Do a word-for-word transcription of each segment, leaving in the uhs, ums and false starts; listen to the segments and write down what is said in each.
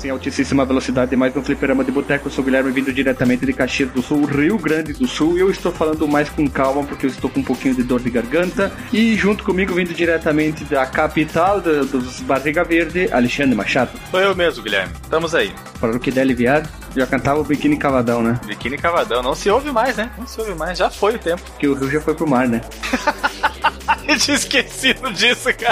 em altíssima velocidade, mais um fliperama de boteco. Eu sou o Guilherme, vindo diretamente de Caxias do Sul, Rio Grande do Sul, e eu estou falando mais com calma porque eu estou com um pouquinho de dor de garganta. E junto comigo, vindo diretamente da capital do, dos Barriga Verde, Alexandre Machado. Sou eu mesmo, Guilherme. Estamos aí. Para o que der aliviar, já cantava o Biquíni Cavadão, né? Biquíni Cavadão, não se ouve mais, né? Não se ouve mais, já foi o tempo. Porque o Rio já foi pro mar, né? Eu tinha esquecido disso, cara.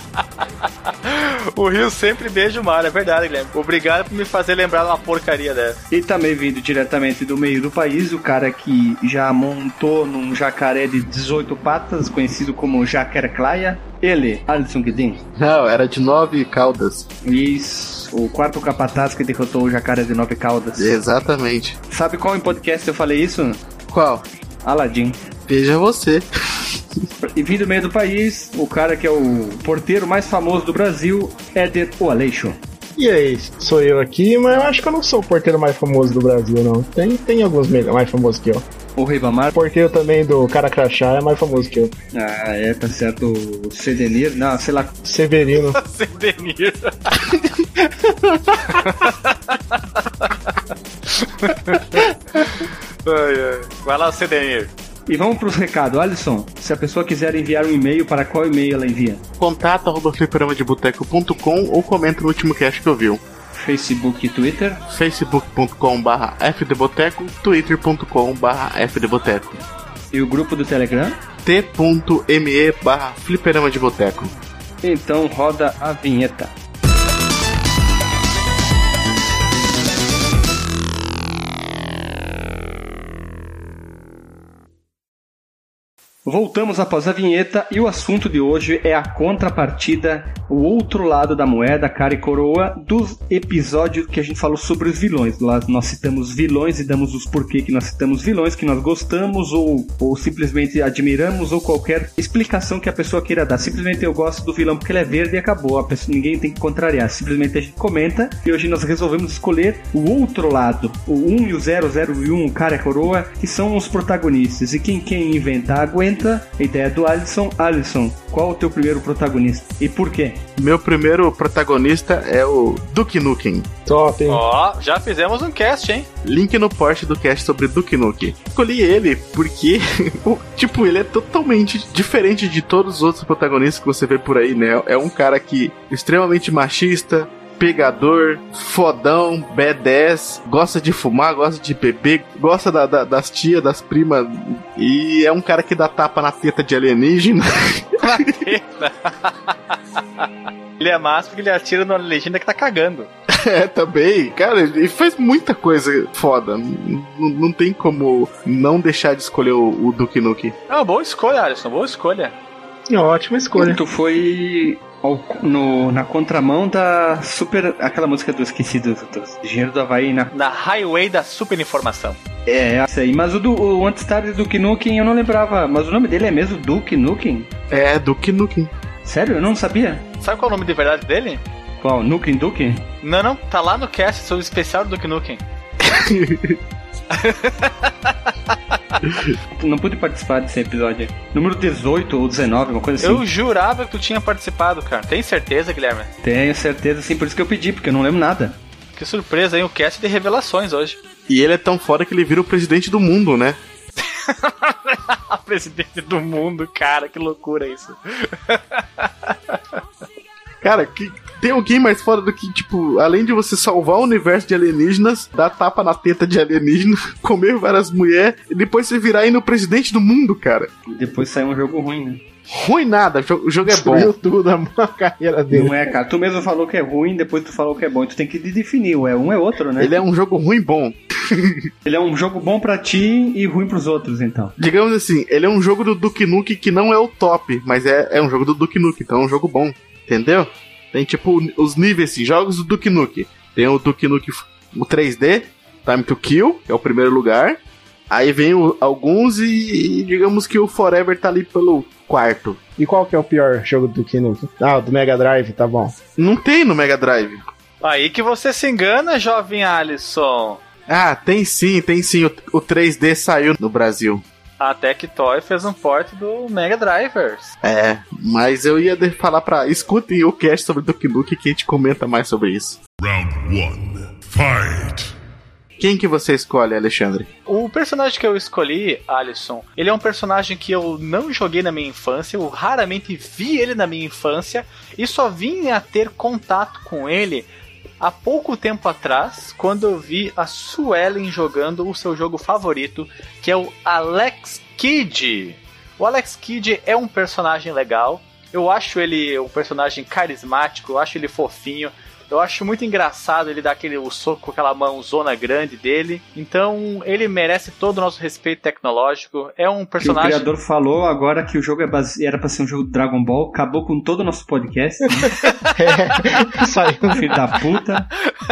O Rio sempre beija o mar, é verdade, Guilherme. Obrigado por me fazer lembrar uma porcaria dessa. E também vindo diretamente do meio do país, o cara que já montou num jacaré de dezoito patas, conhecido como Jacaré-Claia, ele, Alisson Guedin. Não, era de nove caudas. Isso, o quarto capataz que derrotou o jacaré de nove caudas. Exatamente. Sabe qual em podcast eu falei isso? Qual? Aladdin. Veja você. E vindo do meio do país, o cara que é o porteiro mais famoso do Brasil, Éder o Aleixo. E aí, sou eu aqui, mas eu acho que eu não sou o porteiro mais famoso do Brasil, não. Tem, tem alguns mais famosos que eu. O Ribamar. O porteiro também do Cara Crachá é mais famoso que eu. Ah, é, tá certo. O Sedenir, não, sei lá. Severino. Sedenir. Ai, ai. Vai lá, Sedenir. E vamos pros recados. Alisson, se a pessoa quiser enviar um e-mail, para qual e-mail ela envia? Contato arroba fliperama de boteco ponto com ou comenta no último cast que ouviu. Facebook e Twitter. facebook ponto com barra f d boteco, twitter ponto com barra f d boteco. E o grupo do Telegram? t ponto m e barra fliperama de boteco. Então roda a vinheta. Voltamos após a vinheta e o assunto de hoje é a contrapartida, o outro lado da moeda, cara e coroa, do episódio que a gente falou sobre os vilões. Lá nós citamos vilões e damos os porquê que nós citamos vilões, que nós gostamos ou, ou simplesmente admiramos, ou qualquer explicação que a pessoa queira dar. Simplesmente eu gosto do vilão porque ele é verde e acabou, a pessoa, ninguém tem que contrariar. Simplesmente a gente comenta e hoje nós resolvemos escolher o outro lado, o um e o zero, zero e um, o cara e a coroa, que são os protagonistas. E quem quem inventar aguenta. A ideia do Alisson. Alisson, qual o teu primeiro protagonista e por quê? Meu primeiro protagonista é o Duke Nukem. Top, hein? Ó, já fizemos um cast, hein? Link no post do cast sobre Duke Nukem. Escolhi ele porque, tipo, ele é totalmente diferente de todos os outros protagonistas que você vê por aí, né? É um cara que é extremamente machista, pegador, fodão, badass, gosta de fumar, gosta de beber, gosta da, da, das tias, das primas, e é um cara que dá tapa na teta de alienígena. Na teta? Ele é massa porque ele atira na legenda que tá cagando. É, também. Cara, ele faz muita coisa foda. Não, não tem como não deixar de escolher o, o Duke Nukem. É uma boa escolha, Alisson, boa escolha. É uma ótima escolha. Tu foi no, na contramão da super... aquela música do Esquecido, do, do Engenheiro do Havaí, né? Na Highway da Super Informação. É, essa aí. Mas o, do, o antes tarde do Duke Nukem eu não lembrava. Mas o nome dele é mesmo Duke Nukem? É, Duke Nukem. Sério? Eu não sabia. Sabe qual é o nome de verdade dele? Qual? Nukem Duke? Não, não. Tá lá no cast sobre o especial do Duke Nukem. Não pude participar desse episódio. Número dezoito ou dezenove, uma coisa assim. Eu jurava que tu tinha participado, cara. Tem certeza, Guilherme? Tenho certeza, sim. Por isso que eu pedi, porque eu não lembro nada. Que surpresa, hein? O cast de revelações hoje. E ele é tão foda que ele vira o presidente do mundo, né? Presidente do mundo, cara. Que loucura isso. Cara, que... tem alguém mais foda do que, tipo, além de você salvar o universo de alienígenas, dar tapa na teta de alienígena, comer várias mulheres, e depois você virar aí no presidente do mundo, cara. E depois sai um jogo ruim, né? Ruim nada, o jogo é bom. Destruiu tudo a carreira dele. Não é, cara. Tu mesmo falou que é ruim, depois tu falou que é bom. Tu tem que definir, é um é outro, né? Ele é um jogo ruim bom. Ele é um jogo bom pra ti e ruim pros outros, então. Digamos assim, ele é um jogo do Duke Nukem que não é o top, mas é, é um jogo do Duke Nukem, então é um jogo bom, entendeu? Tem tipo os níveis assim, jogos do Duke Nukem. Tem o Duke Nukem o três D, Time to Kill, que é o primeiro lugar. Aí vem o, alguns e, e digamos que o Forever tá ali pelo quarto. E qual que é o pior jogo do Duke Nukem? Ah, o do Mega Drive, tá bom. Não tem no Mega Drive. Aí que você se engana, jovem Alisson. Ah, tem sim, tem sim. O, o três D saiu no Brasil. A Tectoy fez um port do Mega Drivers. É, mas eu ia falar pra... Escutem o cast sobre Duke Nukem que a gente comenta mais sobre isso. Round one. Fight! Quem que você escolhe, Alexandre? O personagem que eu escolhi, Alisson, ele é um personagem que eu não joguei na minha infância, eu raramente vi ele na minha infância e só vim a ter contato com ele há pouco tempo atrás, quando eu vi a Suelen jogando o seu jogo favorito, que é o Alex Kidd. O Alex Kidd é um personagem legal, eu acho ele um personagem carismático, eu acho ele fofinho, eu acho muito engraçado ele dar aquele, o soco com aquela mãozona grande dele. Então, ele merece todo o nosso respeito tecnológico. É um personagem... Que o criador falou agora que o jogo é base... era pra ser um jogo de Dragon Ball. Acabou com todo o nosso podcast. Né? É, saiu. Filho da puta.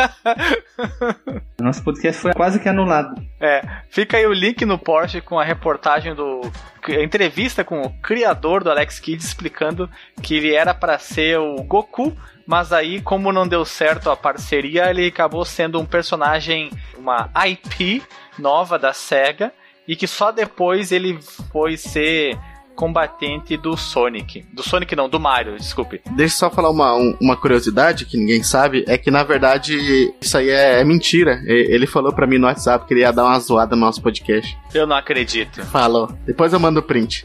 O nosso podcast foi quase que anulado. É, fica aí o link no Porsche com a reportagem do... a entrevista com o criador do Alex Kidd explicando que ele era pra ser o Goku, mas aí, como não deu certo a parceria, ele acabou sendo um personagem, uma I P nova da SEGA, e que só depois ele foi ser combatente do Sonic. Do Sonic não, do Mario, desculpe. Deixa eu só falar uma, um, uma curiosidade que ninguém sabe, é que na verdade isso aí é, é mentira. Ele falou pra mim no WhatsApp que ele ia dar uma zoada no nosso podcast. Eu não acredito. Falou. Depois eu mando o print.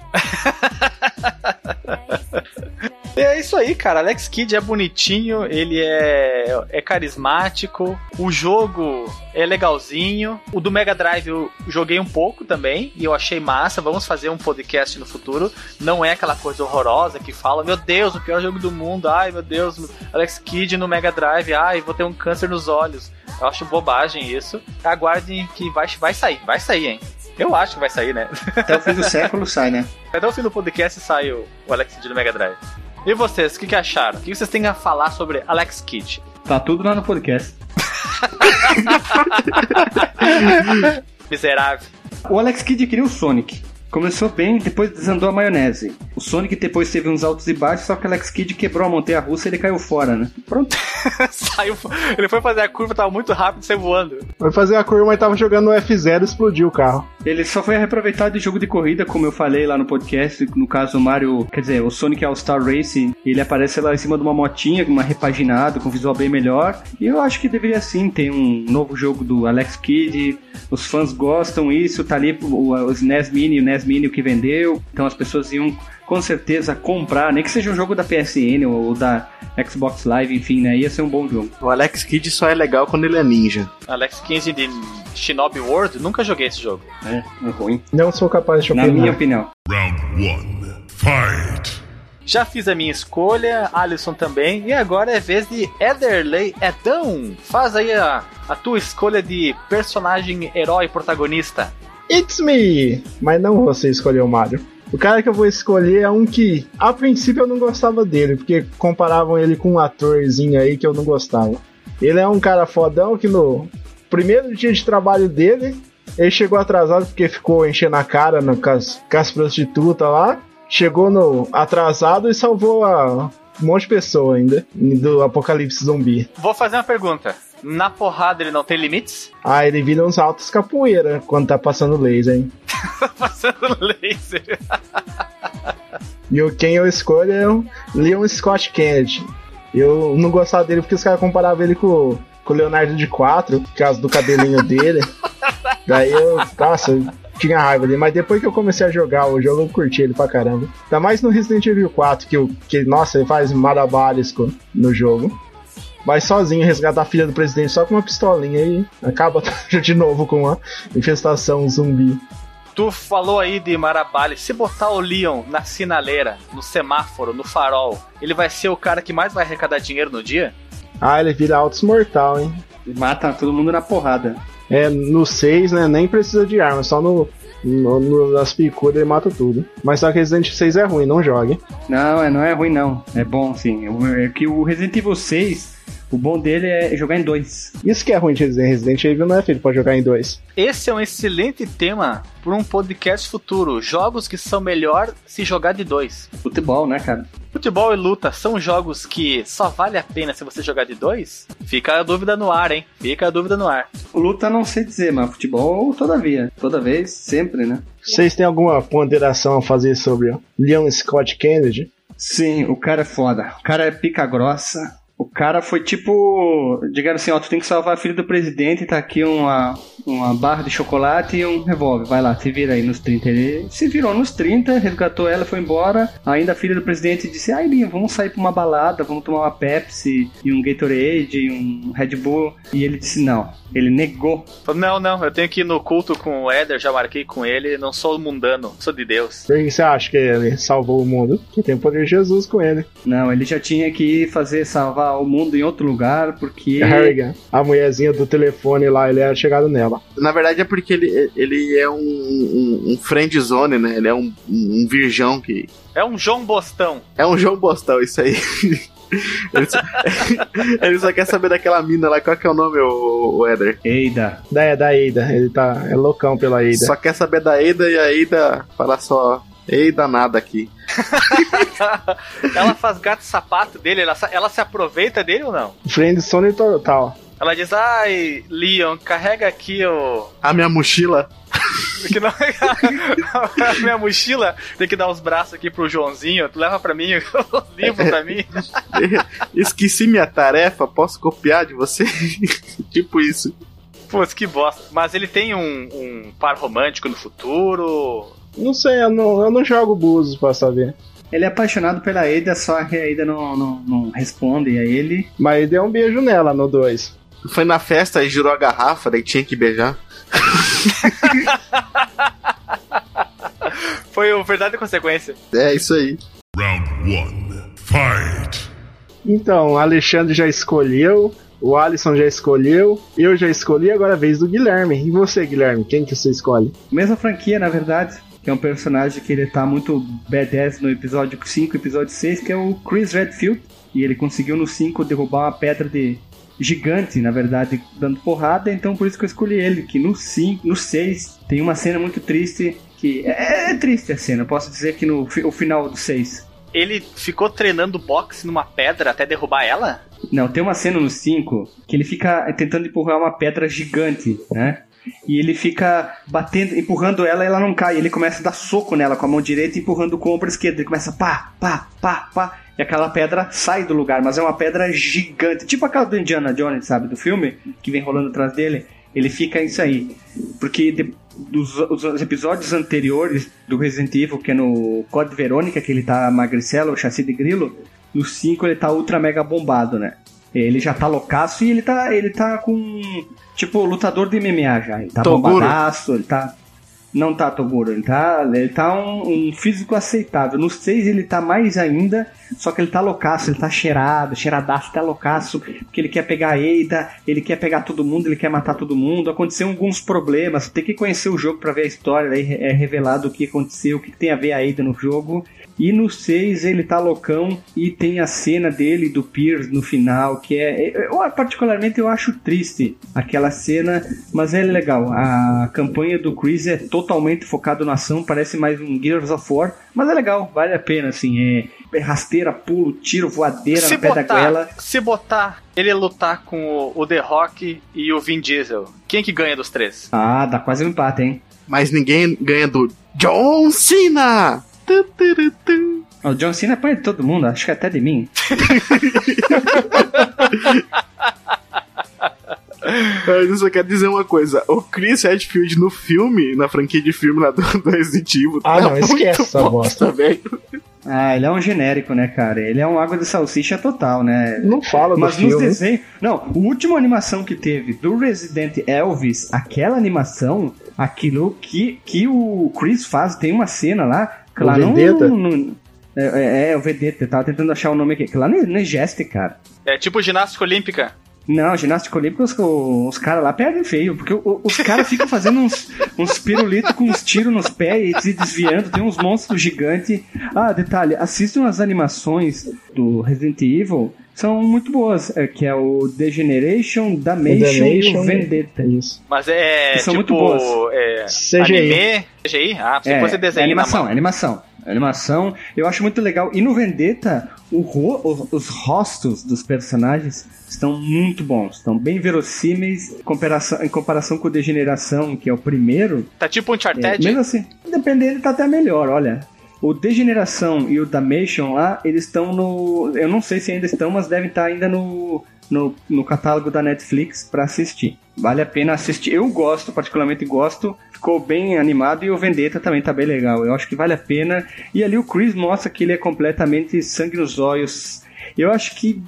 É isso aí, cara. Alex Kidd é bonitinho, ele é, é carismático, o jogo é legalzinho. O do Mega Drive eu joguei um pouco também e eu achei massa. Vamos fazer um podcast no futuro. Não é aquela coisa horrorosa que fala, meu Deus, o pior jogo do mundo. Ai, meu Deus, Alex Kidd no Mega Drive. Ai, vou ter um câncer nos olhos. Eu acho bobagem isso. Aguardem que vai, vai sair, vai sair, hein. Eu acho que vai sair, né? Até o fim do século sai, né? Até o fim do podcast sai o, o Alex Kidd no Mega Drive. E vocês, o que, que acharam? O que vocês têm a falar sobre Alex Kidd? Tá tudo lá no podcast. Miserável. O Alex Kidd queria o Sonic. Começou bem, depois desandou a maionese. O Sonic depois teve uns altos e baixos, só que o Alex Kidd quebrou a montanha-russa e ele caiu fora, né? Pronto. Saiu, ele foi fazer a curva, tava muito rápido, saiu voando. Foi fazer a curva, mas tava jogando no F zero e explodiu o carro. Ele só foi reaproveitado de jogo de corrida, como eu falei lá no podcast. No caso, o Mario, quer dizer, o Sonic All-Star Racing, ele aparece lá em cima de uma motinha, uma repaginada, com visual bem melhor. E eu acho que deveria sim ter um novo jogo do Alex Kidd. Os fãs gostam isso, tá ali o, os N E S Mini, o N E S Mini o que vendeu. Então as pessoas iam com certeza comprar, nem que seja um jogo da P S N ou da Xbox Live, enfim, né? Ia ser um bom jogo. O Alex Kidd só é legal quando ele é ninja. Alex Kidd de Shinobi World, nunca joguei esse jogo. É, é ruim. Não sou capaz de opinar. Na minha opinião. Round one. Fight! Já fiz a minha escolha, Alisson também, e agora é vez de Ederley Edão. Faz aí a, a tua escolha de personagem, herói, protagonista. It's me! Mas não você escolheu o Mario. O cara que eu vou escolher é um que, a princípio, eu não gostava dele, porque comparavam ele com um atorzinho aí que eu não gostava. Ele é um cara fodão que no primeiro dia de trabalho dele, ele chegou atrasado porque ficou enchendo a cara no, com, as, com as prostitutas lá. Chegou no atrasado e salvou a, um monte de pessoa ainda do apocalipse zumbi. Vou fazer uma pergunta. Na porrada ele não tem limites? Ah, ele vira uns altos capoeira quando tá passando laser, hein? Tá passando laser. E o quem eu escolho é o Leon Scott Kennedy. Eu não gostava dele porque os caras comparavam ele com, com o Leonardo de quatro, por causa do cabelinho dele. Daí eu, nossa, eu tinha raiva dele. Mas depois que eu comecei a jogar o jogo, eu curti ele pra caramba. Ainda mais no Resident Evil quatro, que, que nossa, ele faz malabares no jogo. Vai sozinho resgatar a filha do presidente só com uma pistolinha e acaba de novo com a infestação zumbi. Tu falou aí de Marabali. Se botar o Leon na sinaleira, no semáforo, no farol, ele vai ser o cara que mais vai arrecadar dinheiro no dia? Ah, ele vira Autos Mortal, hein? Ele mata todo mundo na porrada. É, no seis, né, nem precisa de arma, só no, no, no nas picudas ele mata tudo. Mas só que Resident seis é ruim, não jogue. Não, é, não é ruim não, é bom sim. É que o Resident Evil seis... O bom dele é jogar em dois. Isso que é ruim de Resident, Resident Evil não é feito pra jogar em dois. Esse é um excelente tema para um podcast futuro. Jogos que são melhor se jogar de dois. Futebol, né, cara? Futebol e luta são jogos que só vale a pena se você jogar de dois? Fica a dúvida no ar, hein? Fica a dúvida no ar. Luta não sei dizer, mas futebol todavia. Toda vez, sempre, né? Vocês têm alguma ponderação a fazer sobre o Leon Scott Kennedy? Sim, o cara é foda. O cara é pica grossa. O cara foi tipo... Digaram assim, ó, tu tem que salvar a filha do presidente, tá aqui uma, uma barra de chocolate e um revólver. Vai lá, se vira aí nos trinta. Ele se virou nos trinta, resgatou ela, foi embora. Ainda a filha do presidente disse, ai, Linha, vamos sair pra uma balada, vamos tomar uma Pepsi e um Gatorade e um Red Bull. E ele disse não. Ele negou. Não, não, eu tenho que ir no culto com o Éder, já marquei com ele, não sou mundano, sou de Deus. Por que você acha que ele salvou o mundo? Que tem o poder de Jesus com ele. Não, ele já tinha que ir fazer salvar o mundo em outro lugar, porque... Harrigan, a mulherzinha do telefone lá, ele era chegado nela. Na verdade é porque ele, ele é um, um, um friend zone, né? Ele é um, um virgão que... É um João Bostão. É um João Bostão, isso aí. Ele só, ele só quer saber daquela mina lá. Qual que é o nome, o, o Éder? Eida. Da, é da Eida, ele tá é loucão pela Eida. Só quer saber da Eida e a Eida fala só Eida nada aqui. Ela faz gato sapato dele, ela, ela se aproveita dele ou não? Friendzone total. Ela diz, ai, Leon, carrega aqui o... A minha mochila. Que não... a minha mochila, tem que dar os braços aqui pro Joãozinho, tu leva pra mim o livro pra mim. Esqueci minha tarefa, posso copiar de você? Tipo isso. Putz, que bosta. Mas ele tem um, um par romântico no futuro? Não sei, eu não, eu não jogo Búzios pra saber. Ele é apaixonado pela Eida, só que a Eida não, não, não responde a ele. Mas ele deu um beijo nela no dois. Foi na festa e girou a garrafa, daí tinha que beijar. Foi o verdade e consequência. É, isso aí. Round one. Fight. Então, o Alexandre já escolheu, o Alisson já escolheu, eu já escolhi, agora é a vez do Guilherme. E você, Guilherme, quem que você escolhe? Mesma franquia, na verdade, que é um personagem que ele tá muito badass no episódio cinco, episódio seis, que é o Chris Redfield. E ele conseguiu no cinco derrubar uma pedra de gigante, na verdade, dando porrada, então por isso que eu escolhi ele, que no cinco, no seis tem uma cena muito triste, que é, é triste a cena, eu posso dizer que no o final do seis. Ele ficou treinando boxe numa pedra até derrubar ela? Não, tem uma cena no cinco que ele fica tentando empurrar uma pedra gigante, né? E ele fica batendo, empurrando ela e ela não cai. Ele começa a dar soco nela com a mão direita, empurrando com o ombro esquerdo. Ele começa pá, pá, pá, pá. E aquela pedra sai do lugar, mas é uma pedra gigante. Tipo aquela do Indiana Jones, sabe? Do filme, que vem rolando atrás dele. Ele fica isso aí. Porque de, dos os episódios anteriores do Resident Evil, que é no Code Verônica, que ele tá magricelo, o chassi de grilo. No cinco ele tá ultra mega bombado, né? Ele já tá loucaço e ele tá, ele tá com... Tipo, lutador de M M A já. Ele tá Toguro. bombadaço, ele tá... Não tá Toguro, ele tá, ele tá um, um físico aceitável. No seis ele tá mais ainda, só que ele tá loucaço, ele tá cheirado, cheiradaço, tá loucaço, porque ele quer pegar a Eida, ele quer pegar todo mundo, ele quer matar todo mundo. Aconteceu alguns problemas, tem que conhecer o jogo pra ver a história, aí é revelado o que aconteceu, o que tem a ver a Eida no jogo. E no seis ele tá loucão e tem a cena dele do Pierce no final, que é... Eu, particularmente eu acho triste aquela cena, mas é legal. A campanha do Chris é totalmente focado na ação, parece mais um Gears of War, mas é legal, vale a pena, assim. É, é rasteira, pulo, tiro, voadeira se no pé botar, da goela. Se botar ele lutar com o, o The Rock e o Vin Diesel, quem que ganha dos três? Ah, dá quase um empate, hein? Mas ninguém ganha do John Cena! O John Cena apanha de todo mundo, acho que até de mim. Eu só quero dizer uma coisa: o Chris Redfield no filme, na franquia de filme lá do, do Resident Evil, ah, tá não, esquece essa bosta, velho. Ah, ele é um genérico, né, cara? Ele é um água de salsicha total, né? Não fala do Mas filme. nos desenhos... Não, a última animação que teve do Resident Elvis, aquela animação, aquilo que, que o Chris faz, tem uma cena lá... Que lá o Vendetta? Não, não, é, é, é, o Vendetta, eu tava tentando achar o nome aqui. Que lá não, não é geste, cara. É tipo ginástica olímpica. Não, ginástica olímpica, os, os caras lá perdem feio, porque o, os caras ficam fazendo uns, uns pirulitos com uns tiros nos pés e se desviando, tem uns monstros gigantes. Ah, detalhe, assistam as animações do Resident Evil, são muito boas, é, que é o Degeneration, Damnation e o Vendetta. Isso. Mas é são tipo muito boas. É, C G I. anime, C G I? Ah, você É, fosse desenho é animação, na mão. é animação. Animação, eu acho muito legal. E no Vendetta, o ro- os, os rostos dos personagens estão muito bons, estão bem verossímeis em comparação, em comparação com o Degeneração, que é o primeiro. Tá tipo um É, Uncharted? mesmo assim, dependendo, tá até melhor, olha. O Degeneração e o Damnation lá, eles estão no... Eu não sei se ainda estão, mas devem estar ainda no, no, no catálogo da Netflix pra assistir. Vale a pena assistir. Eu gosto, particularmente gosto. Ficou bem animado e o Vendetta também tá bem legal. Eu acho que vale a pena. E ali o Chris mostra que ele é completamente sangue nos olhos. Eu acho que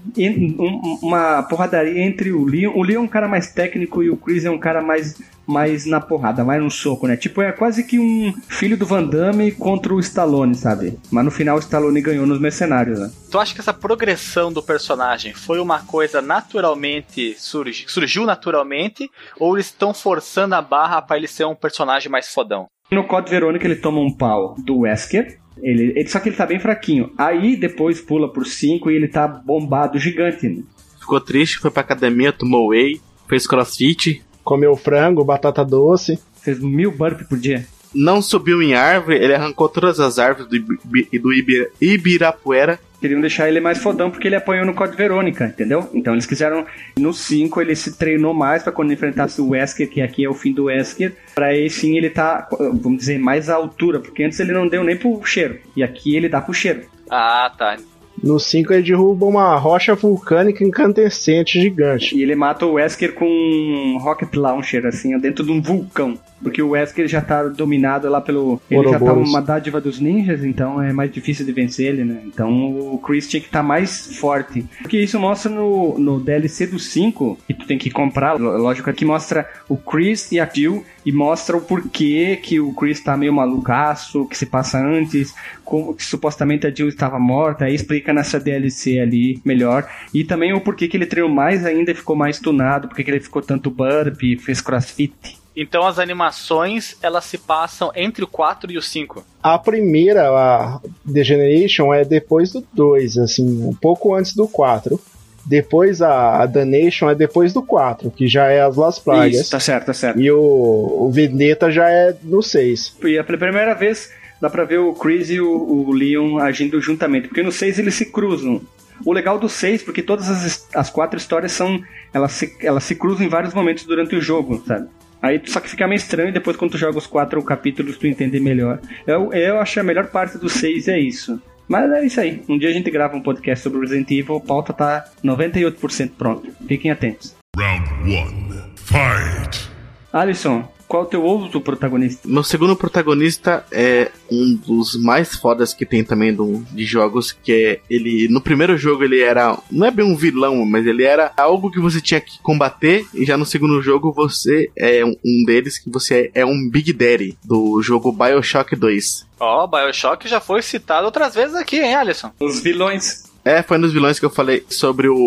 uma porradaria entre o Leon... O Leon é um cara mais técnico e o Chris é um cara mais... mais na porrada, mais no soco, né? Tipo, é quase que um filho do Van Damme contra o Stallone, sabe? Mas no final o Stallone ganhou nos Mercenários, né? Tu acha que essa progressão do personagem foi uma coisa naturalmente... Surgi, surgiu naturalmente? Ou eles estão forçando a barra pra ele ser um personagem mais fodão? No Code Verônica ele toma um pau do Wesker. Ele, ele, só que ele tá bem fraquinho. Aí depois pula por cinco e ele tá bombado, gigante, né? Ficou triste, foi pra academia, tomou whey, fez crossfit... Comeu frango, batata doce. Fez mil burpees por dia. Não subiu em árvore, ele arrancou todas as árvores do, Ibi, do Ibira, Ibirapuera. Queriam deixar ele mais fodão porque ele apanhou no Code Verônica, entendeu? Então eles quiseram, no cinco ele se treinou mais pra quando enfrentasse o Wesker, que aqui é o fim do Wesker, pra aí sim ele tá, vamos dizer, mais à altura, porque antes ele não deu nem pro cheiro, e aqui ele dá pro cheiro. Ah, tá. No cinco ele derruba uma rocha vulcânica incandescente gigante. E ele mata o Wesker com um rocket launcher, assim, dentro de um vulcão. Porque o Wesker já tá dominado lá pelo... Ele Ouroboros. já tá uma dádiva dos ninjas, então é mais difícil de vencer ele, né? Então o Chris tinha que estar tá mais forte. Porque isso mostra no, no D L C do cinco, que tu tem que comprar, lógico, aqui mostra o Chris e a Jill, e mostra o porquê que o Chris tá meio malucaço, que se passa antes, como que supostamente a Jill estava morta, aí explica nessa D L C ali melhor. E também o porquê que ele treinou mais ainda e ficou mais tunado, porque que ele ficou tanto burp, fez crossfit. Então as animações, elas se passam entre o quatro e o cinco. A primeira, a Degeneration, é depois do dois, assim, um pouco antes do quatro. Depois a, a Damnation é depois do quatro, que já é as Las Plagas. Isso, tá certo, tá certo. E o, o Vendetta já é no seis. E a primeira vez dá pra ver o Chris e o, o Leon agindo juntamente, porque no seis eles se cruzam. O legal do seis, porque todas as, as quatro histórias são... Elas se, elas se cruzam em vários momentos durante o jogo, sabe? Aí só que fica meio estranho, depois quando tu joga os quatro capítulos tu entende melhor. Eu, eu acho que a melhor parte do seis é isso. Mas é isso aí. Um dia a gente grava um podcast sobre Resident Evil, a pauta tá noventa e oito por cento pronto. Fiquem atentos. Round one. Fight! Alisson, qual é o teu outro protagonista? Meu segundo protagonista é um dos mais fodas que tem também do, de jogos, que é ele... No primeiro jogo ele era... Não é bem um vilão, mas ele era algo que você tinha que combater, e já no segundo jogo você é um, um deles, que você é, é um Big Daddy, do jogo BioShock dois. Ó, oh, BioShock já foi citado outras vezes aqui, hein, Alisson? Os vilões. É, foi um dos vilões que eu falei sobre o...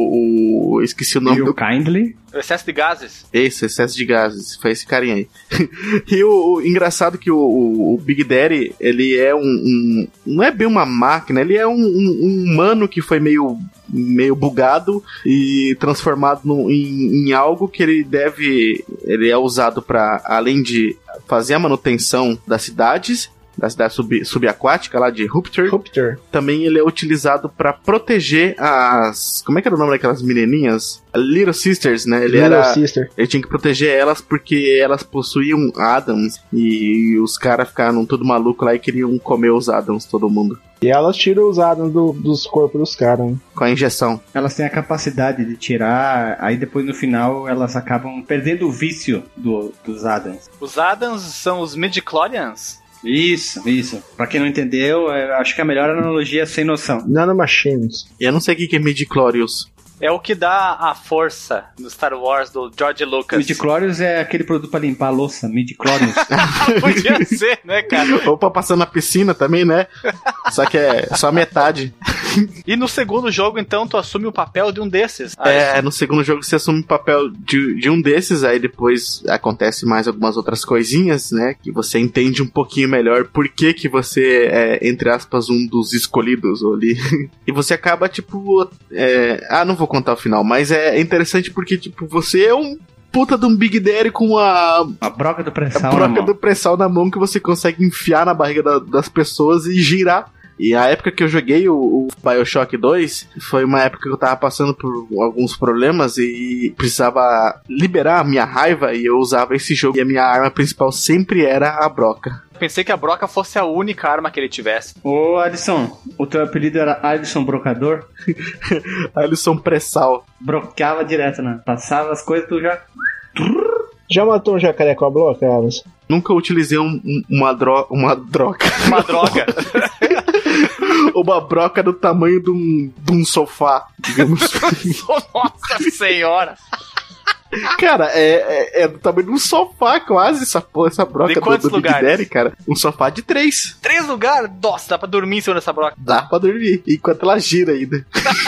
o esqueci o nome e o do... Kindly. O excesso de gases. Esse, excesso de gases. Foi esse carinha aí. E o, o engraçado que o, o, o Big Daddy, ele é um, um... Não é bem uma máquina, ele é um, um, um humano que foi meio, meio bugado e transformado no, em, em algo que ele deve... Ele é usado para, além de fazer a manutenção das cidades... da cidade sub, subaquática lá de Rupture. Rupture. Também ele é utilizado pra proteger as... Como é que era o nome daquelas menininhas? Little Sisters, né? Ele Little era... Sister. Ele tinha que proteger elas porque elas possuíam Adams e os caras ficaram tudo maluco lá e queriam comer os Adams, todo mundo. E elas tiram os Adams do, dos corpos dos caras, né? Com a injeção. Elas têm a capacidade de tirar, aí depois no final elas acabam perdendo o vício do, dos Adams. Os Adams são os midichlorians? Isso, isso. Pra quem não entendeu, eu acho que a melhor analogia é sem noção. Nanomachines. E eu não sei o que é midichlorians. É o que dá a força no Star Wars do George Lucas. Midichlorians é aquele produto pra limpar a louça, midichlorians. Podia ser, né, cara? Ou pra passar na piscina também, né? Só que é só metade. E no segundo jogo, então, tu assume o papel de um desses. É, no segundo jogo você assume o papel de, de um desses, aí depois acontece mais algumas outras coisinhas, né? Que você entende um pouquinho melhor por que que você é, entre aspas, um dos escolhidos ali. E você acaba, tipo... É... Ah, não vou contar o final, mas é interessante porque, tipo, você é um puta de um Big Daddy com a... A broca do pré-sal A broca na mão. do pré-sal na mão que você consegue enfiar na barriga da, das pessoas e girar. E a época que eu joguei o, o BioShock dois, foi uma época que eu tava passando por alguns problemas e precisava liberar a minha raiva, e eu usava esse jogo, e a minha arma principal sempre era a broca. Pensei que a broca fosse a única arma que ele tivesse. Ô, Alisson, o teu apelido era Alisson Brocador? Alisson Pressal. Brocava direto, né? Passava as coisas, tu já... Já matou um jacaré com a bloca, Alisson? Nunca utilizei um, um, uma, dro- uma droga. Uma droga? Uma broca do tamanho de um, de um sofá, digamos. Nossa senhora! Cara, é, é, é do tamanho de um sofá quase, essa porra, essa broca de quantos do, do Big lugares? Daddy, cara. Um sofá de três. Três lugares? Nossa, dá pra dormir em cima dessa broca. Dá pra dormir, enquanto ela gira ainda.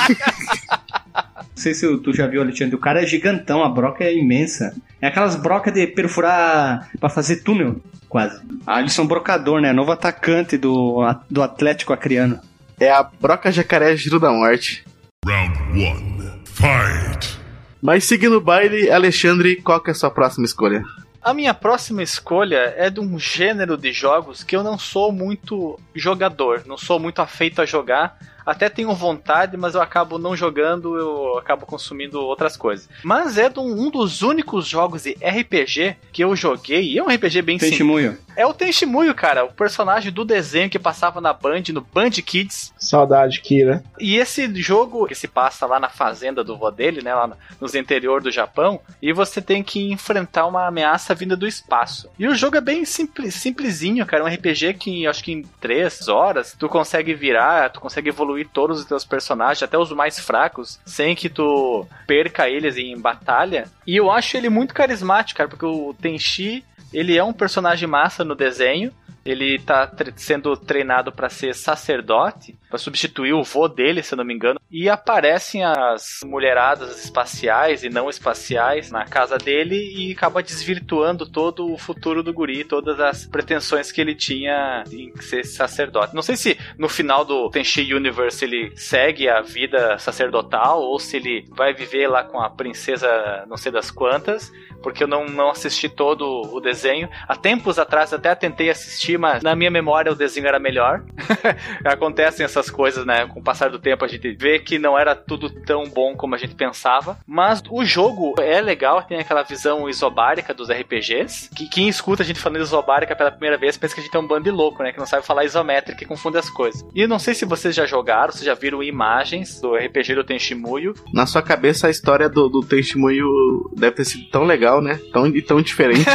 Não sei se tu já viu, Alexandre, o cara é gigantão, a broca é imensa. É aquelas brocas de perfurar pra fazer túnel, quase. Alisson Brocador, né? Novo atacante do, do Atlético Acreano. É a broca jacaré giro da morte. Round one. Fight. Mas seguindo o baile, Alexandre, qual que é a sua próxima escolha? A minha próxima escolha é de um gênero de jogos que eu não sou muito jogador, não sou muito afeito a jogar. Até tenho vontade, mas eu acabo não jogando, eu acabo consumindo outras coisas. Mas é de um, um dos únicos jogos de R P G que eu joguei, e é um R P G bem simples. Tenchimuyo. É o Tenchimuyo, cara, o personagem do desenho que passava na Band, no Band Kids. Saudade, Kira. E esse jogo que se passa lá na fazenda do vô dele, né, lá nos interior do Japão, e você tem que enfrentar uma ameaça vinda do espaço. E o jogo é bem simples, simplesinho, cara, um R P G que acho que em três horas tu consegue virar, tu consegue evoluir todos os teus personagens, até os mais fracos, sem que tu perca eles em batalha. E eu acho ele muito carismático, cara, porque o Tenchi, ele é um personagem massa no desenho. Ele tá tre- sendo treinado pra ser sacerdote, pra substituir o vô dele, se eu não me engano. E aparecem as mulheradas espaciais e não espaciais na casa dele e acaba desvirtuando todo o futuro do guri, todas as pretensões que ele tinha em ser sacerdote. Não sei se no final do Tenchi Universe ele segue a vida sacerdotal ou se ele vai viver lá com a princesa não sei das quantas, porque eu não, não assisti todo o desenho. Há tempos atrás até tentei assistir, mas na minha memória o desenho era melhor. Acontecem essas coisas, né? Com o passar do tempo a gente vê que não era tudo tão bom como a gente pensava. Mas o jogo é legal, tem aquela visão isobárica dos R P Gs. Que quem escuta a gente falando isobárica pela primeira vez pensa que a gente é um bando de louco, né? Que não sabe falar isométrica e confunde as coisas. E eu não sei se vocês já jogaram, se já viram imagens do R P G do Tenchimuyo. Na sua cabeça a história do, do Tenchimuyo deve ter sido tão legal, né? Tão, e tão diferente.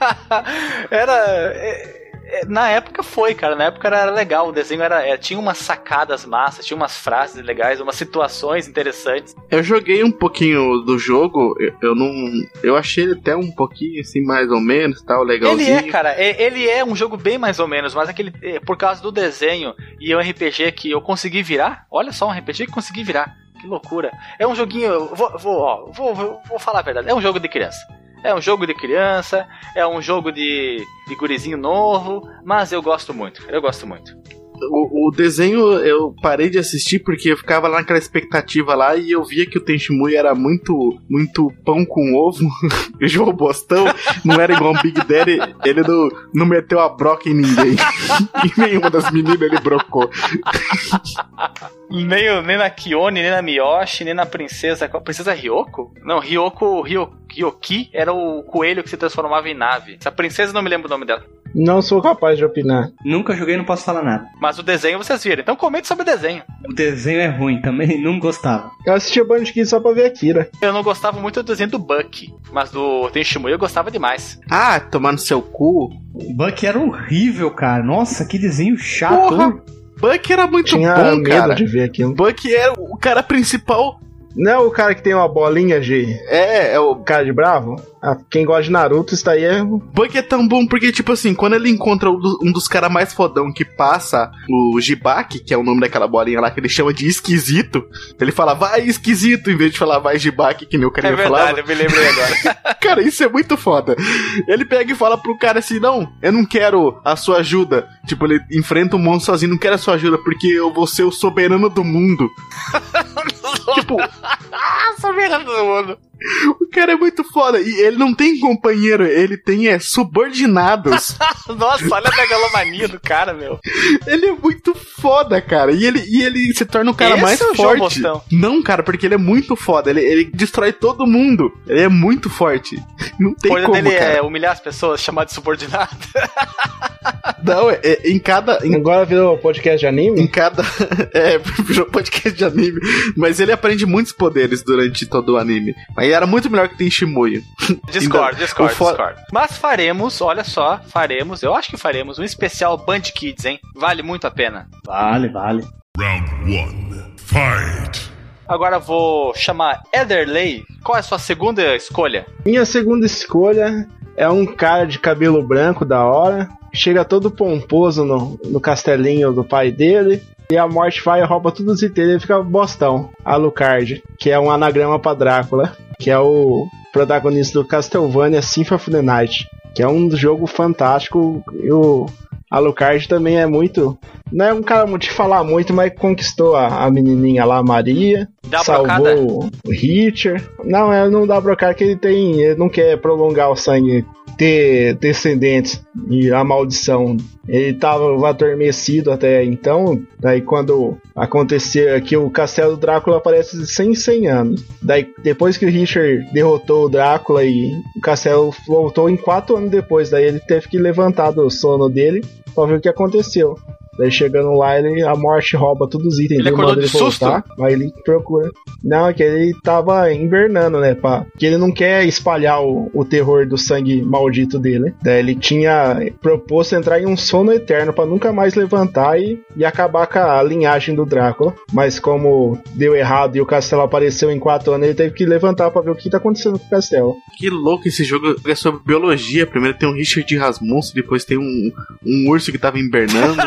Era... É... Na época foi, cara, na época era legal, o desenho era, era, tinha umas sacadas massas, tinha umas frases legais, umas situações interessantes. Eu joguei um pouquinho do jogo, eu, eu não, eu achei ele até um pouquinho assim, mais ou menos, tal, legalzinho. Ele é, cara, é, ele é um jogo bem mais ou menos, mas aquele, por causa do desenho e o R P G que eu consegui virar, olha só, um R P G que consegui virar, que loucura. É um joguinho, vou, vou, ó, vou, vou, vou falar a verdade, é um jogo de criança. É um jogo de criança, é um jogo de, de gurizinho novo, mas eu gosto muito, eu gosto muito. O, o desenho eu parei de assistir porque eu ficava lá naquela expectativa lá e eu via que o Tenchimuyo era muito, muito pão com ovo, João Bostão, não era igual um Big Daddy, ele não, não meteu a broca em ninguém. E nenhuma das meninas ele brocou. Nem, nem na Kione, nem na Miyoshi, nem na princesa... Princesa Ryoko? Não, Ryoko, Ryoko Ryoki era o coelho que se transformava em nave. Essa princesa não me lembro o nome dela. Não sou capaz de opinar. Nunca joguei, não posso falar nada. Mas o desenho vocês viram, então comente sobre o desenho. O desenho é ruim, também não gostava. Eu assistia Band Kids só pra ver a Kira. Eu não gostava muito do desenho do Buck, mas do Tenchimuyo eu gostava demais. Ah, tomar no seu cu. O Buck era horrível, cara. Nossa, que desenho chato. Porra, Buck era muito Tinha bom, medo cara. de ver aquilo. Buck era o cara principal. Não é o cara que tem uma bolinha de... É, é o... cara de bravo? Ah, quem gosta de Naruto, isso daí é... Buck é tão bom porque, tipo assim, quando ele encontra um dos, um dos caras mais fodão que passa, o Jibaki, que é o nome daquela bolinha lá que ele chama de esquisito, ele fala, vai esquisito, em vez de falar, vai Jibaki, que nem o cara É verdade, falava. eu me lembrei agora. Cara, isso é muito foda. Ele pega e fala pro cara assim, não, eu não quero a sua ajuda. Tipo, ele enfrenta um monstro sozinho, não quero a sua ajuda, porque eu vou ser o soberano do mundo. Tipo... Soberano do mundo. O cara é muito foda. E ele não tem companheiro, ele tem é, subordinados. Nossa, olha a megalomania do cara, meu. Ele é muito foda, cara. E ele, e ele se torna o cara Esse mais é o forte. João Bostão. Não, cara, porque ele é muito foda. Ele, ele destrói todo mundo. Ele é muito forte. Não tem O poder como, dele cara. é humilhar as pessoas, chamar de subordinado. Não, é, é em cada... Em, Agora virou podcast de anime? em cada... É, virou podcast de anime. Mas ele aprende muitos poderes durante todo o anime. Mas era muito melhor que tem Shimuyo. Discord, Ainda- Discord, o fo- Discord. Mas faremos, olha só, faremos, eu acho que faremos um especial Band Kids, hein? Vale muito a pena. Vale, vale. Round one. Fight. Agora vou chamar Ederley. Qual é a sua segunda escolha? Minha segunda escolha é um cara de cabelo branco da hora, chega todo pomposo no, no castelinho do pai dele, e a morte vai e rouba todos os itens, ele fica bostão. Alucard, que é um anagrama pra Drácula, que é o protagonista do Castlevania Symphony of the Night, que é um jogo fantástico, e o Alucard também é muito... Não é um cara de falar muito, mas conquistou a, a menininha lá, a Maria. Dá salvou brocada? o Richard. Não, é, não dá brocada, que ele tem. Ele não quer prolongar o sangue, ter descendentes e a maldição. Ele estava adormecido até então. Daí quando aconteceu que o castelo do Drácula aparece cem, cem anos. Daí depois que o Richard derrotou o Drácula e o castelo voltou em quatro anos depois. Daí ele teve que levantar do sono dele pra ver o que aconteceu. Daí chegando lá, ele, a morte rouba todos os itens. Ele acordou de susto? Aí ele procura. Não, é que ele tava invernando, né? Pá, porque ele não quer espalhar o, o terror do sangue maldito dele. Daí ele tinha proposto entrar em um sono eterno pra nunca mais levantar e, e acabar com a linhagem do Drácula. Mas como deu errado e o castelo apareceu em quatro anos, ele teve que levantar pra ver o que tá acontecendo com o castelo. Que louco esse jogo. É sobre biologia. Primeiro tem um Richard Rasmussen, depois tem um, um urso que tava invernando.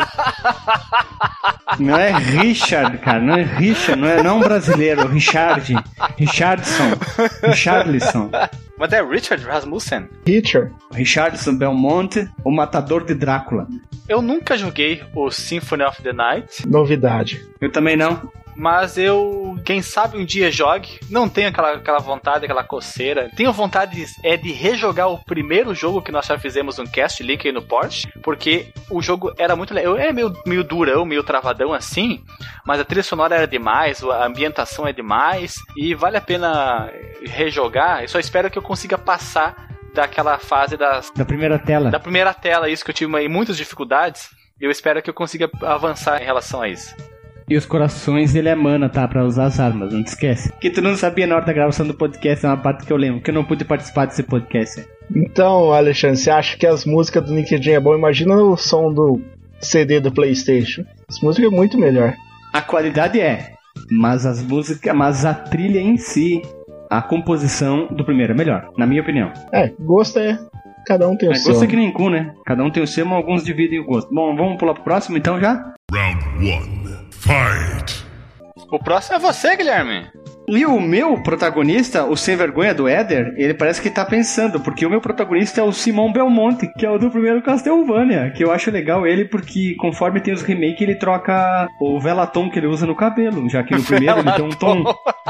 Não é Richard, cara, não é Richard, não é não brasileiro, Richard, Richardson, Richarlison, Mas é Richard Rasmussen? Richard, Richardson Belmonte, o matador de Drácula. Eu nunca joguei o Symphony of the Night, novidade. Eu também não. mas eu, quem sabe um dia jogue. Não tenho aquela, aquela vontade, aquela coceira. Tenho vontade de, é de rejogar o primeiro jogo que nós já fizemos um cast, link aí no Porsche, porque o jogo era muito legal. É meio, meio durão, meio travadão assim, mas a trilha sonora era demais, a ambientação é demais, e vale a pena rejogar. Eu só espero que eu consiga passar daquela fase das, Da primeira tela. da primeira tela, isso que eu tive muitas dificuldades. Eu espero que eu consiga avançar em relação a isso. E os corações ele é mana, tá? Pra usar as armas, não te esquece. Que tu não sabia na hora da gravação do podcast, é uma parte que eu lembro, que eu não pude participar desse podcast. Então, Alexandre, você acha que as músicas do Nick Jam é bom? Imagina o som do C D do PlayStation. As músicas é muito melhor. A qualidade é, mas as músicas, mas a trilha em si, a composição do primeiro é melhor, na minha opinião. É, gosto é... Cada um tem o É, seu. gosto é que nem cu, né? Cada um tem o seu, mas alguns dividem o gosto. Bom, vamos pular pro próximo então já? Round one. Fight. O próximo é você, Guilherme. E o meu protagonista, o sem vergonha do Éder, ele parece que tá pensando, porque o meu protagonista é o Simão Belmonte, que é o do primeiro Castlevania, que eu acho legal ele porque conforme tem os remakes ele troca o velatom que ele usa no cabelo, já que no primeiro ele tem um tom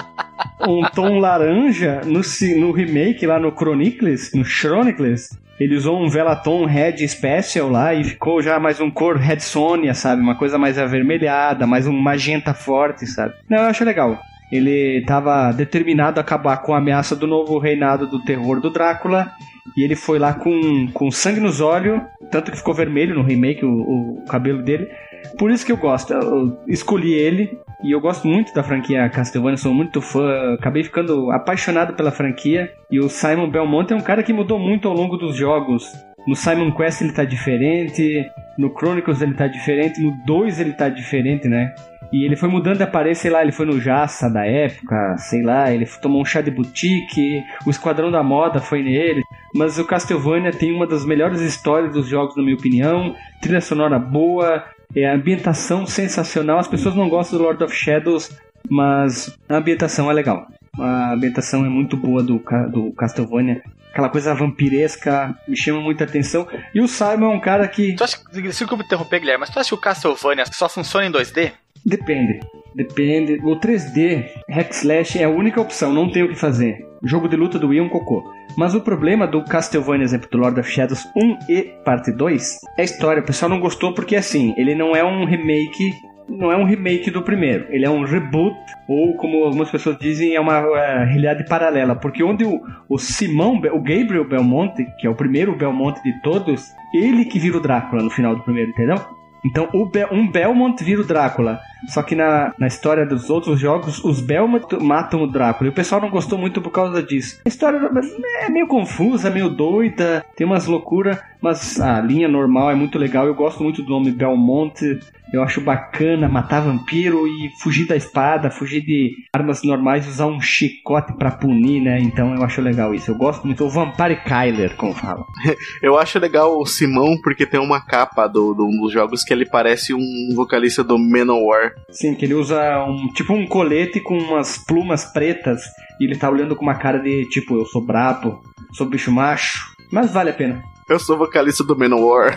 um tom laranja, no, no remake lá no Chronicles, no Chronicles, ele usou um velatom Red Special lá e ficou já mais um cor Red Sonja, sabe? Uma coisa mais avermelhada, mais um magenta forte, sabe? Não, eu acho legal. Ele estava determinado a acabar com a ameaça do novo reinado do terror do Drácula. E ele foi lá com, com sangue nos olhos. Tanto que ficou vermelho no remake o, o cabelo dele. Por isso que eu gosto. Eu escolhi ele. E eu gosto muito da franquia Castlevania. Sou muito fã. Acabei ficando apaixonado pela franquia. E o Simon Belmonte é um cara que mudou muito ao longo dos jogos. No Simon Quest ele tá diferente. No Chronicles ele tá diferente. No dois ele tá diferente, né? E ele foi mudando de aparência, sei lá, ele foi no Jassa da época, sei lá, ele tomou um chá de boutique, o Esquadrão da Moda foi nele. Mas o Castlevania tem uma das melhores histórias dos jogos, na minha opinião, trilha sonora boa, é, ambientação sensacional. As pessoas não gostam do Lord of Shadows, mas a ambientação é legal. A ambientação é muito boa do, do Castlevania. Aquela coisa vampiresca, me chama muita atenção. E o Simon é um cara que... Tu acha, desculpa me interromper, Guilherme, mas tu acha que o Castlevania só funciona em dois D? Depende, depende. O três D, hack slash é a única opção, não tem o que fazer. Jogo de luta do Wii é um cocô. Mas o problema do Castlevania, exemplo, do Lord of Shadows um e parte dois, é a história. O pessoal não gostou porque, assim, ele não é um remake... Não é um remake do primeiro, ele é um reboot, ou como algumas pessoas dizem, é uma é, realidade paralela, porque onde o, o Simão, o Gabriel Belmonte, que é o primeiro Belmonte de todos, ele que vira o Drácula no final do primeiro, entendeu? Então o Be- um Belmont vira o Drácula, só que na, na história dos outros jogos, os Belmont matam o Drácula, e o pessoal não gostou muito por causa disso. A história é meio confusa, meio doida, tem umas loucuras, mas a linha normal é muito legal. Eu gosto muito do nome Belmont. Eu acho bacana matar vampiro e fugir da espada, fugir de armas normais e usar um chicote pra punir, né? Então eu acho legal isso. Eu gosto muito. O Vampire Kyler, como fala. Eu acho legal o Simão porque tem uma capa do, do, dos jogos que ele parece um vocalista do Manowar. Sim, que ele usa um tipo um colete com umas plumas pretas e ele tá olhando com uma cara de tipo, eu sou brabo, sou bicho macho, mas vale a pena. Eu sou vocalista do Manowar.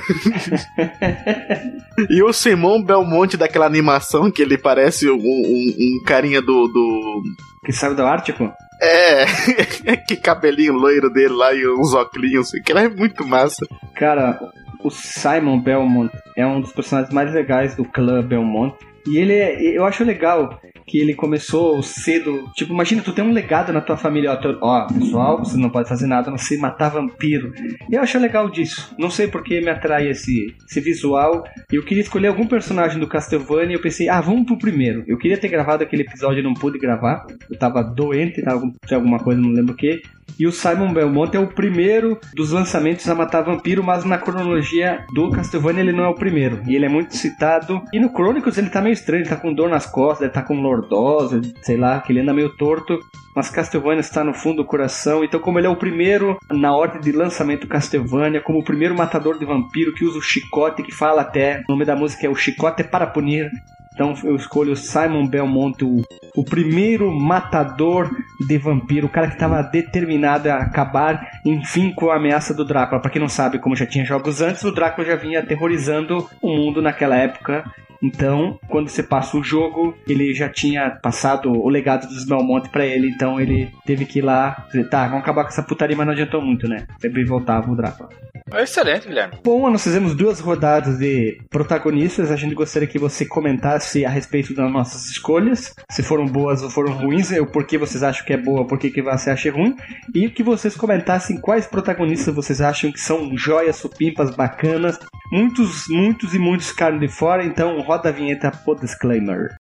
E o Simão Belmonte daquela animação que ele parece um, um, um carinha do, do... Que saiu do Ártico? É, que cabelinho loiro dele lá e uns óculos, aquilo é muito massa. Cara, o Simon Belmont é um dos personagens mais legais do clã Belmont. E ele é, eu acho legal que ele começou cedo. Tipo, imagina, tu tem um legado na tua família. Ó, tu, ó, pessoal, você não pode fazer nada a não ser matar vampiro. E eu acho legal disso. Não sei porque me atrai esse, esse visual. Eu queria escolher algum personagem do Castlevania e eu pensei, ah, vamos pro primeiro. Eu queria ter gravado aquele episódio e não pude gravar. Eu tava doente, tava com alguma coisa, não lembro o que. E o Simon Belmont é o primeiro dos lançamentos a matar vampiro, mas na cronologia do Castlevania ele não é o primeiro. E ele é muito citado. E no Chronicles ele tá meio estranho, ele tá com dor nas costas, ele tá com lordose, sei lá, que ele anda meio torto. Mas Castlevania está no fundo do coração. Então, como ele é o primeiro na ordem de lançamento Castlevania, como o primeiro matador de vampiro que usa o chicote, que fala até, o nome da música é O Chicote para Punir. Então eu escolho o Simon Belmont, o, o primeiro matador de vampiro, o cara que estava determinado a acabar, enfim, com a ameaça do Drácula. Pra quem não sabe, como já tinha jogos antes, o Drácula já vinha aterrorizando o mundo naquela época. Então, quando você passa o jogo, ele já tinha passado o legado dos Belmont pra ele, então ele teve que ir lá, dizer, tá, vamos acabar com essa putaria, mas não adiantou muito, né? Sempre voltava o Drácula. Excelente, Guilherme. Bom, nós fizemos duas rodadas de protagonistas. A gente gostaria que você comentasse a respeito das nossas escolhas, se foram boas ou foram ruins, o porquê vocês acham que é boa, o porquê que você acha ruim, e que vocês comentassem quais protagonistas vocês acham que são joias, supimpas, bacanas. Muitos, muitos e muitos ficaram de fora, então roda a vinheta pro disclaimer.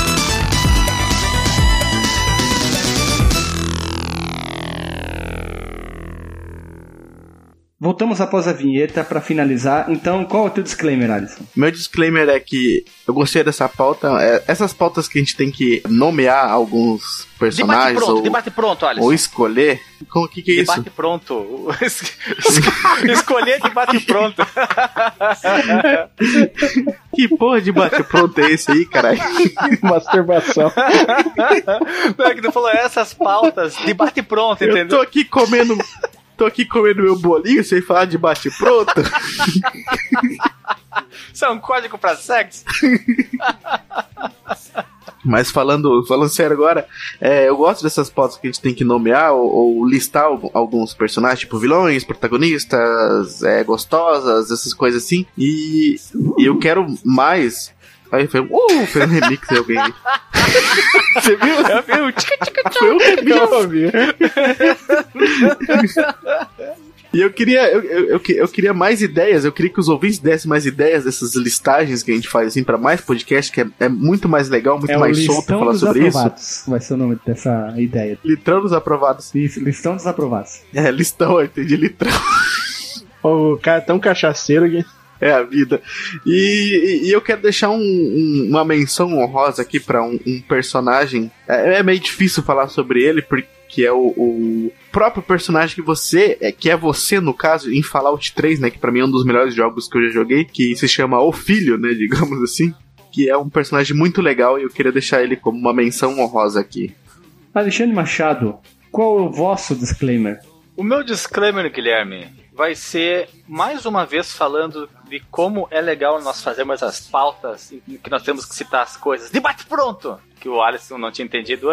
Voltamos após a vinheta para finalizar. Então, qual é o teu disclaimer, Alisson? Meu disclaimer é que eu gostei dessa pauta. É, essas pautas que a gente tem que nomear alguns personagens. Debate pronto, ou, debate pronto, Alisson. Ou escolher. O que, que é debate isso? Debate pronto. Escolher debate pronto. Que porra de bate pronto é esse aí, caralho? Masturbação. Não, é que tu falou essas pautas, debate pronto, entendeu? Eu tô aqui comendo. Tô aqui comendo meu bolinho sem falar de bate pronto. Isso é um código pra sexo? Mas falando, falando sério agora, é, eu gosto dessas pautas que a gente tem que nomear ou, ou listar alguns personagens, tipo vilões, protagonistas, é, gostosas, essas coisas assim. E, e eu quero mais. Aí foi, uh, foi um remix de alguém. Você viu? Eu vi o tchica, tchica, Foi um remix. E eu queria, eu, eu, eu, eu queria mais ideias, eu queria que os ouvintes dessem mais ideias dessas listagens que a gente faz assim pra mais podcast, que é, é muito mais legal, muito é mais solto falar sobre isso. Vai ser o nome dessa ideia. Litrão dos aprovados. Isso, listão dos aprovados. É, listão, eu entendi, litrão. O cara é tão cachaceiro que... É a vida. E, e, e eu quero deixar um, um, uma menção honrosa aqui pra um, um personagem. É, é meio difícil falar sobre ele, porque é o, o próprio personagem que você, é, que é você no caso, em Fallout três, né? Que pra mim é um dos melhores jogos que eu já joguei, que se chama O Filho, né? Digamos assim. Que é um personagem muito legal e eu queria deixar ele como uma menção honrosa aqui. Alexandre Machado, qual é o vosso disclaimer? O meu disclaimer, Guilherme, vai ser mais uma vez falando de como é legal nós fazermos as pautas e que nós temos que citar as coisas. Debate pronto! Que o Alisson não tinha entendido antes.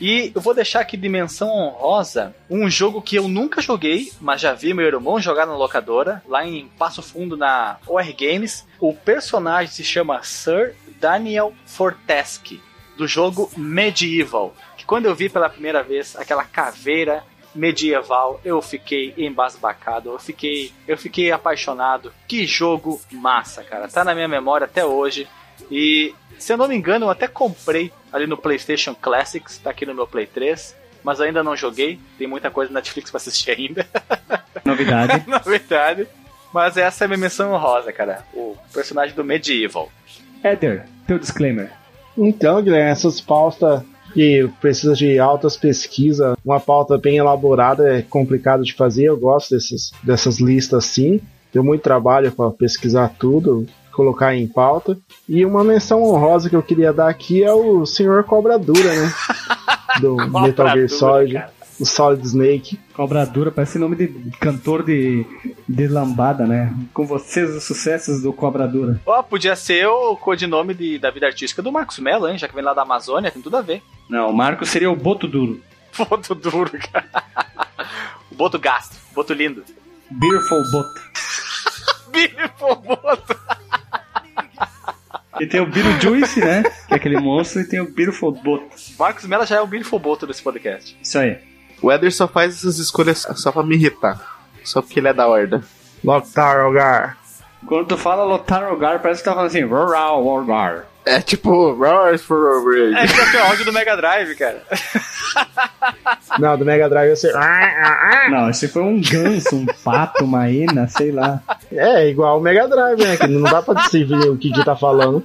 E eu vou deixar aqui de menção honrosa um jogo que eu nunca joguei, mas já vi meu irmão jogar na locadora, lá em Passo Fundo, na O R Games. O personagem se chama Sir Daniel Fortesque, do jogo Medieval. Que quando eu vi pela primeira vez aquela caveira medieval, eu fiquei embasbacado, eu fiquei, eu fiquei apaixonado. Que jogo massa, cara. Tá na minha memória até hoje. E, se eu não me engano, eu até comprei ali no PlayStation Classics, tá aqui no meu Play três, mas ainda não joguei. Tem muita coisa na Netflix pra assistir ainda. Novidade. Novidade. Mas essa é a minha menção honrosa, cara. O personagem do Medieval. Éder, teu disclaimer. Então, Guilherme, essas pautas que precisa de altas pesquisas, uma pauta bem elaborada é complicado de fazer. Eu gosto desses, dessas listas assim. Deu muito trabalho para pesquisar tudo, colocar em pauta. E uma menção honrosa que eu queria dar aqui é o senhor Cobra Dura, né? Do Metal Gear Solid, cara. O Solid Snake. Cobra Dura parece nome de cantor de, de lambada, né? Com vocês os sucessos do Cobra Dura. Ó, oh, podia ser o codinome de, da vida artística do Marcos Mello, hein? Já que vem lá da Amazônia, tem tudo a ver. Não, o Marcos seria o Boto Duro. Boto Duro, cara. O Boto Gasto, Boto Lindo. Beautiful Boto. Beautiful Boto. E tem o Beetlejuice, né? Que é aquele monstro, e tem o Beautiful Boto. Marcos Mello já é o Beautiful Boto desse podcast. Isso aí. O Éder só faz essas escolhas só pra me irritar. Só porque ele é da horda. Lothar Algar. Quando tu fala Lothar Algar, parece que tá falando assim, Rural Algar. É tipo, Roars for Roars. É que é o áudio do Mega Drive, cara. Não, do Mega Drive eu sei. Não, esse foi um ganso, um pato, uma hiena, sei lá. É, igual o Mega Drive, né? Que não dá pra decidir o que que tá falando.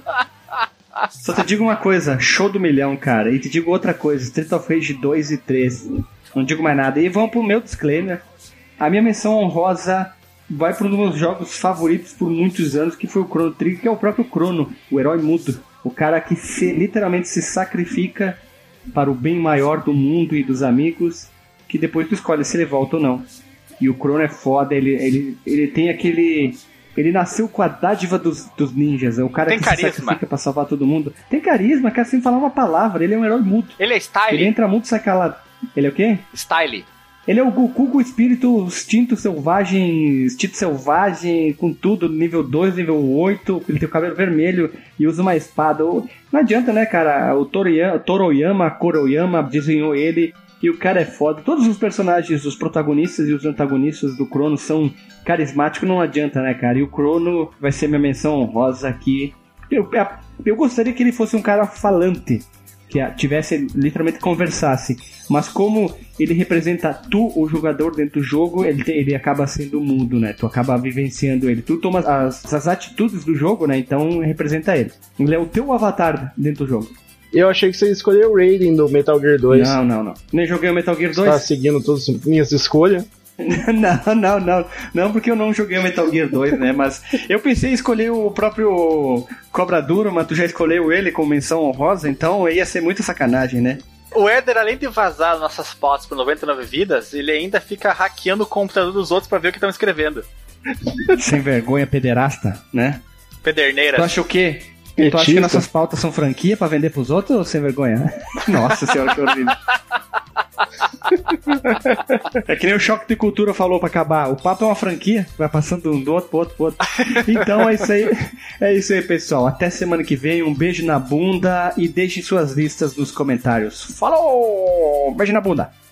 Só te digo uma coisa, show do milhão, cara. E te digo outra coisa, Street of Rage dois e três. Não digo mais nada. E vamos pro meu disclaimer. A minha menção honrosa vai para um dos meus jogos favoritos por muitos anos, que foi o Chrono Trigger, que é o próprio Chrono, o herói mudo. O cara que se, literalmente se sacrifica para o bem maior do mundo e dos amigos, que depois tu escolhe se ele volta ou não. E o Chrono é foda, ele, ele, ele tem aquele... Ele nasceu com a dádiva dos, dos ninjas, é o cara tem que carisma. se sacrifica pra salvar todo mundo. Tem carisma, cara, sem falar uma palavra, ele é um herói mudo. Ele é style. Ele entra mudo, sai calado. Ele é o quê? Style. Ele é o Goku com o espírito instinto selvagem, instinto selvagem, com tudo, nível dois, nível oito, ele tem o cabelo vermelho e usa uma espada. Não adianta, né, cara? O Toroyama, Toroyama Koroyama desenhou ele e o cara é foda. Todos os personagens, os protagonistas e os antagonistas do Chrono são carismáticos, não adianta, né, cara? E o Chrono vai ser minha menção honrosa aqui. Eu, eu gostaria que ele fosse um cara falante, que tivesse, literalmente conversasse, mas como ele representa tu, o jogador dentro do jogo, ele, ele acaba sendo mudo, né? Tu acaba vivenciando ele, tu toma as, as atitudes do jogo, né? Então representa ele. Ele é o teu avatar dentro do jogo. Eu achei que você escolheu o Raiden do Metal Gear dois. Não, não, não. Nem joguei o Metal Gear dois. Você tá seguindo todas as minhas escolhas? Não, não, não. Não, porque eu não joguei o Metal Gear dois, né? Mas eu pensei em escolher o próprio Cobra Duro, mas tu já escolheu ele com menção honrosa, então ia ser muita sacanagem, né? O Éder, além de vazar nossas fotos por noventa e nove vidas, ele ainda fica hackeando o computador dos outros pra ver o que estão escrevendo. Sem vergonha, pederasta, né? Pederneira. Tu acha o quê? Tu acha que nossas pautas são franquia pra vender pros outros ou sem vergonha? Nossa senhora, que horrível. É que nem o Choque de Cultura falou pra acabar. O papo é uma franquia, vai passando do outro pro outro pro outro. Então é isso aí. É isso aí, pessoal. Até semana que vem. Um beijo na bunda e deixem suas listas nos comentários. Falou! Beijo na bunda.